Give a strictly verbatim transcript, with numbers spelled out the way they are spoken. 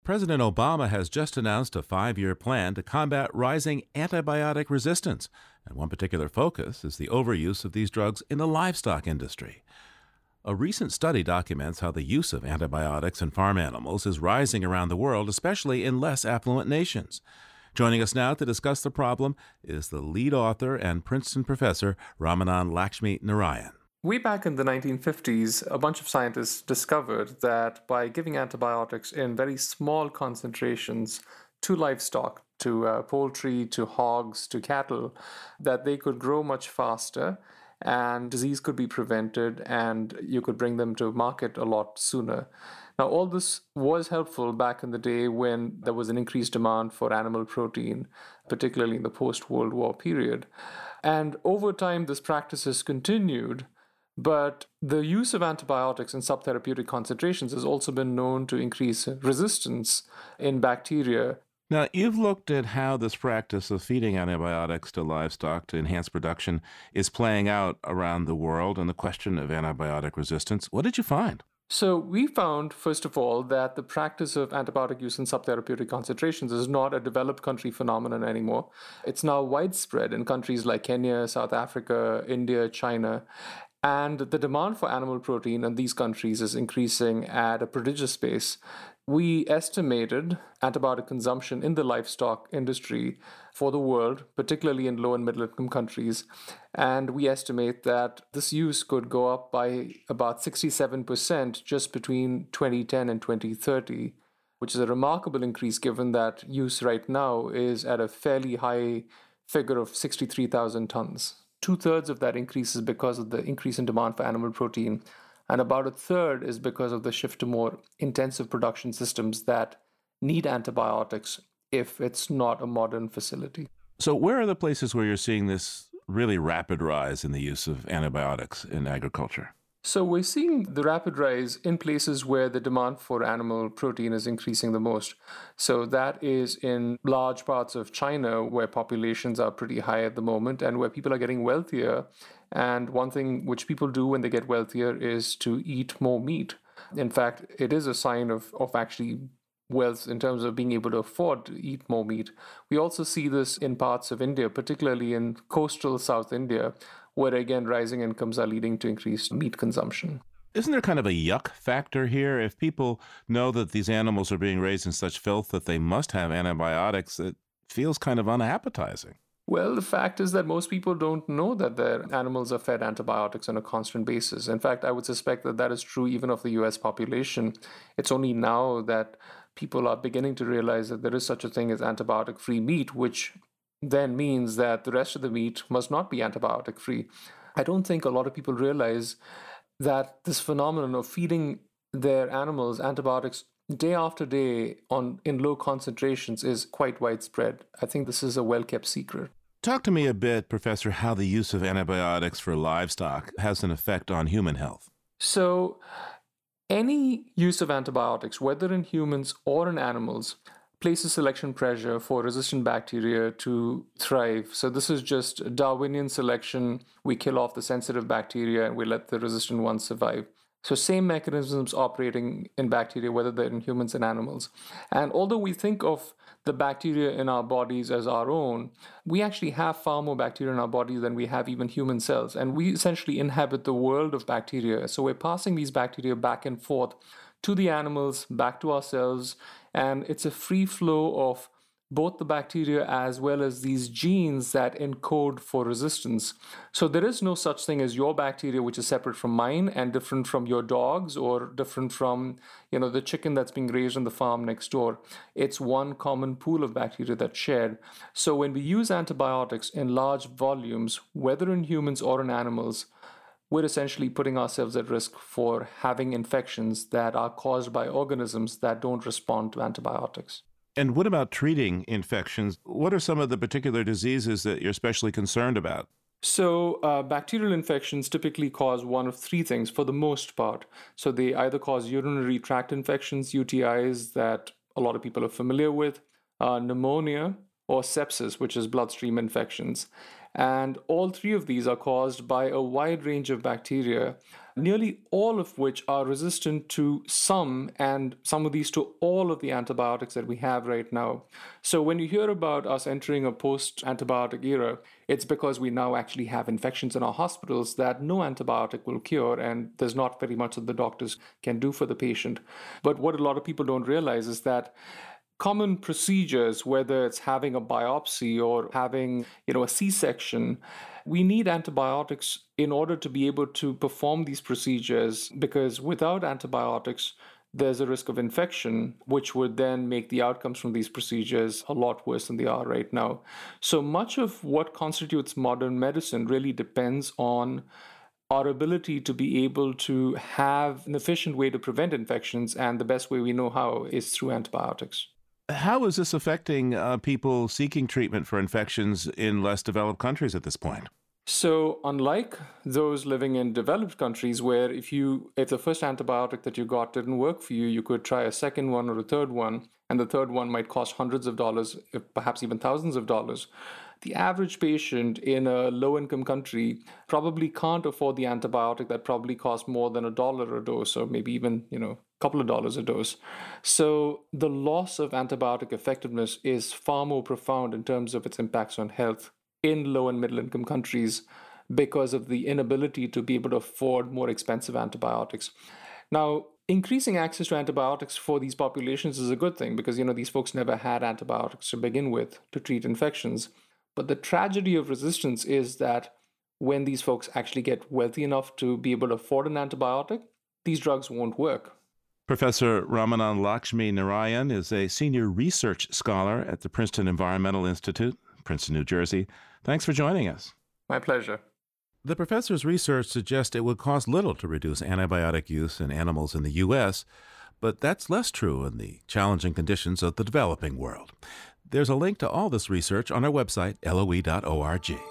President Obama has just announced a five year plan to combat rising antibiotic resistance, and one particular focus is the overuse of these drugs in the livestock industry. A recent study documents how the use of antibiotics in farm animals is rising around the world, especially in less affluent nations. Joining us now to discuss the problem is the lead author and Princeton professor, Ramanan Lakshminarayan. Way back in the nineteen fifties, a bunch of scientists discovered that by giving antibiotics in very small concentrations to livestock, to uh, poultry, to hogs, to cattle, that they could grow much faster and disease could be prevented and you could bring them to market a lot sooner. Now, all this was helpful back in the day when there was an increased demand for animal protein, particularly in the post-World War period. And over time, this practice has continued. But the use of antibiotics in subtherapeutic concentrations has also been known to increase resistance in bacteria. Now, you've looked at how this practice of feeding antibiotics to livestock to enhance production is playing out around the world and the question of antibiotic resistance. What did you find? So we found, first of all, that the practice of antibiotic use in subtherapeutic concentrations is not a developed country phenomenon anymore. It's now widespread in countries like Kenya, South Africa, India, China. And the demand for animal protein in these countries is increasing at a prodigious pace. We estimated antibiotic consumption in the livestock industry for the world, particularly in low and middle income countries. And we estimate that this use could go up by about sixty-seven percent just between twenty ten and twenty thirty, which is a remarkable increase given that use right now is at a fairly high figure of sixty-three thousand tons. Two-thirds of that increase is because of the increase in demand for animal protein, and about a third is because of the shift to more intensive production systems that need antibiotics if it's not a modern facility. So where are the places where you're seeing this really rapid rise in the use of antibiotics in agriculture? So we're seeing the rapid rise in places where the demand for animal protein is increasing the most. So that is in large parts of China where populations are pretty high at the moment and where people are getting wealthier. And one thing which people do when they get wealthier is to eat more meat. In fact, it is a sign of, of actually wealth in terms of being able to afford to eat more meat. We also see this in parts of India, particularly in coastal South India, where again rising incomes are leading to increased meat consumption. Isn't there kind of a yuck factor here? If people know that these animals are being raised in such filth that they must have antibiotics, it feels kind of unappetizing. Well, the fact is that most people don't know that their animals are fed antibiotics on a constant basis. In fact, I would suspect that that is true even of the U S population. It's only now that people are beginning to realize that there is such a thing as antibiotic-free meat, which then means that the rest of the meat must not be antibiotic free. I don't think a lot of people realize that this phenomenon of feeding their animals antibiotics day after day on in low concentrations is quite widespread. I think this is a well-kept secret. Talk to me a bit, Professor, how the use of antibiotics for livestock has an effect on human health. So any use of antibiotics, whether in humans or in animals, places selection pressure for resistant bacteria to thrive. So this is just Darwinian selection. We kill off the sensitive bacteria and we let the resistant ones survive. So same mechanisms operating in bacteria, whether they're in humans and animals. And although we think of the bacteria in our bodies as our own, we actually have far more bacteria in our bodies than we have even human cells. And we essentially inhabit the world of bacteria. So we're passing these bacteria back and forth to the animals, back to ourselves, and it's a free flow of both the bacteria as well as these genes that encode for resistance. So there is no such thing as your bacteria which is separate from mine and different from your dog's or different from, you know, the chicken that's being raised on the farm next door. It's one common pool of bacteria that's shared. So when we use antibiotics in large volumes, whether in humans or in animals, we're essentially putting ourselves at risk for having infections that are caused by organisms that don't respond to antibiotics. And what about treating infections? What are some of the particular diseases that you're especially concerned about? So uh, bacterial infections typically cause one of three things for the most part. So they either cause urinary tract infections, U T Is that a lot of people are familiar with, uh, pneumonia, or sepsis, which is bloodstream infections. And all three of these are caused by a wide range of bacteria. nearly all of which are resistant to some, and some of these to all of the antibiotics that we have right now. So when you hear about us entering a post-antibiotic era, it's because we now actually have infections in our hospitals that no antibiotic will cure, and there's not very much that the doctors can do for the patient. But what a lot of people don't realize is that common procedures, whether it's having a biopsy or having, you know, a C-section, we need antibiotics in order to be able to perform these procedures, because without antibiotics, there's a risk of infection, which would then make the outcomes from these procedures a lot worse than they are right now. So much of what constitutes modern medicine really depends on our ability to be able to have an efficient way to prevent infections, and the best way we know how is through antibiotics. How is this affecting uh, people seeking treatment for infections in less developed countries at this point? So unlike those living in developed countries, where if you if the first antibiotic that you got didn't work for you, you could try a second one or a third one, and the third one might cost hundreds of dollars, if perhaps even thousands of dollars. The average patient in a low-income country probably can't afford the antibiotic that probably costs more than a dollar a dose, or maybe even, you know, a couple of dollars a dose. So the loss of antibiotic effectiveness is far more profound in terms of its impacts on health in low and middle income countries because of the inability to be able to afford more expensive antibiotics. Now, increasing access to antibiotics for these populations is a good thing, because, you know, these folks never had antibiotics to begin with to treat infections. But the tragedy of resistance is that when these folks actually get wealthy enough to be able to afford an antibiotic, these drugs won't work. Professor Ramanand Lakshmi Narayan is a senior research scholar at the Princeton Environmental Institute, Princeton, New Jersey. Thanks for joining us. My pleasure. The professor's research suggests it would cost little to reduce antibiotic use in animals in the U S, but that's less true in the challenging conditions of the developing world. There's a link to all this research on our website, L O E dot org.